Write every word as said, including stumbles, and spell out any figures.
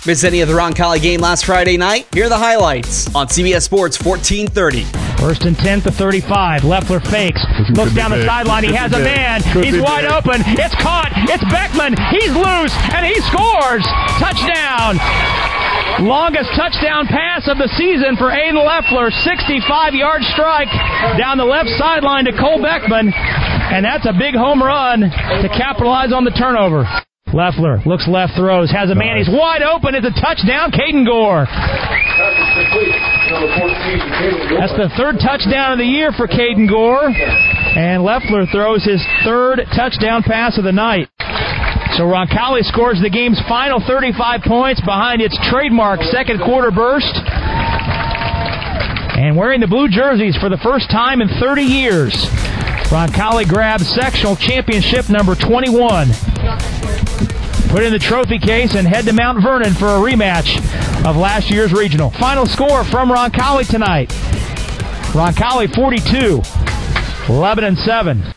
Miss any of the Roncalli game last Friday night? Here are the highlights on C B S Sports fourteen thirty. First and ten to thirty-five. Leffler fakes. Looks down the sideline. He has a man. He's wide open. It's caught. It's Beckman. He's loose, and he scores. Touchdown. Longest touchdown pass of the season for Aiden Leffler. sixty-five-yard strike down the left sideline to Cole Beckman. And that's a big home run to capitalize on the turnover. Leffler looks left, throws, has a man. He's wide open. It's a touchdown. Caden Gore. That's the third touchdown of the year for Caden Gore. And Leffler throws his third touchdown pass of the night. So Roncalli scores the game's final thirty-five points behind its trademark second quarter burst. And wearing the blue jerseys for the first time in thirty years, Roncalli grabs sectional championship number twenty-one. Put in the trophy case and head to Mount Vernon for a rematch of last year's regional. Final score from Roncalli tonight. Roncalli forty-two, Lebanon seven.